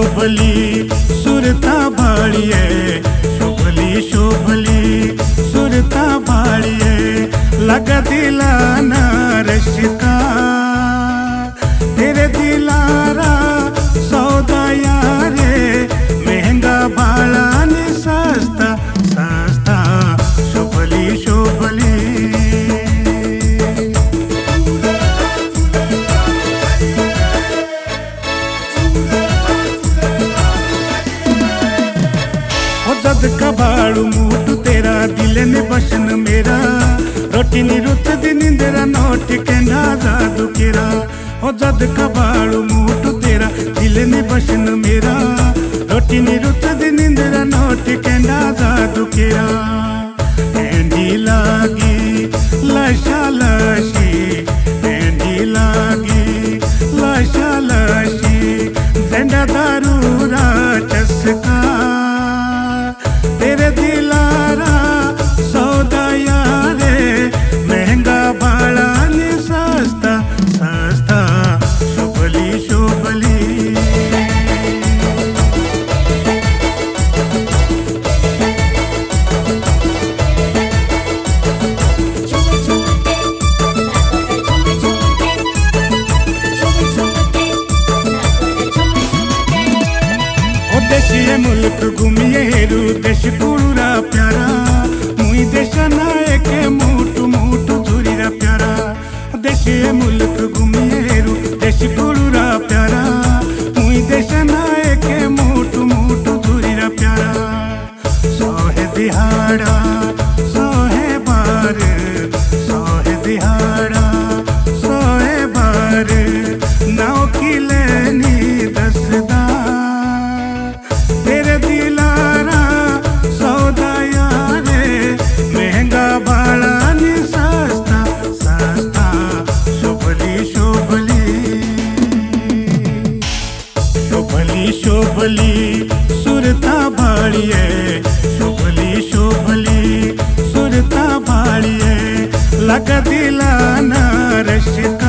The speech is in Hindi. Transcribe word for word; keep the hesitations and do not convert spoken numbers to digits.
शोभली सुरता भाड़िए, शोभली शोभली सुरता भाड़िए, लगा दिलाना रश्का तेरे दिलारा सौदा यारे, महंगा भाड़ा ने सस्ता सस्ता, शोभली शोभली। जद कबाड़ू मूटू तेरा दिल ने बसन मेरा, रोटी नी रुत दी निंदरा नोट कहना जादू केरा। ओ जद कबाड़ू मूटू तेरा दिल ने बसन मेरा, रोटी नी रुत दी निंदरा नोट कहना जादू केरा। एंडी लागी लाशा लाशी, एंडी लागी लाशा लाशी, जेंडा दारूरा चस्का तेरे दिलारा सौदा यारे, महंगा भाड़ा ने सस्ता सस्ता, शोभली शोभली। देशिए मुल्क घूमिए हेरू देश कुड़ूरा प्यारा, मुई देश नायक मूटू मूटू झूरीरा प्यारा। देशिए मुल्क घूमिए हेरू देश कुड़ूरा प्यारा, मुई देश नायक मूटू मूटू झूरीरा प्यारा। सोहे दिहाड़ा सोहे बार, सोहे दिहाड़ा सोहे बार, नाव की लेनी दसदा तेरे दिलारा सौदा यारे, महंगा भाड़ा ने सस्ता सस्ता, शोभली शोभली। शोभली शोभली सुरता भाड़िए, शोभली शोभली सुरता भाड़िए, लगा दिलाना रश्का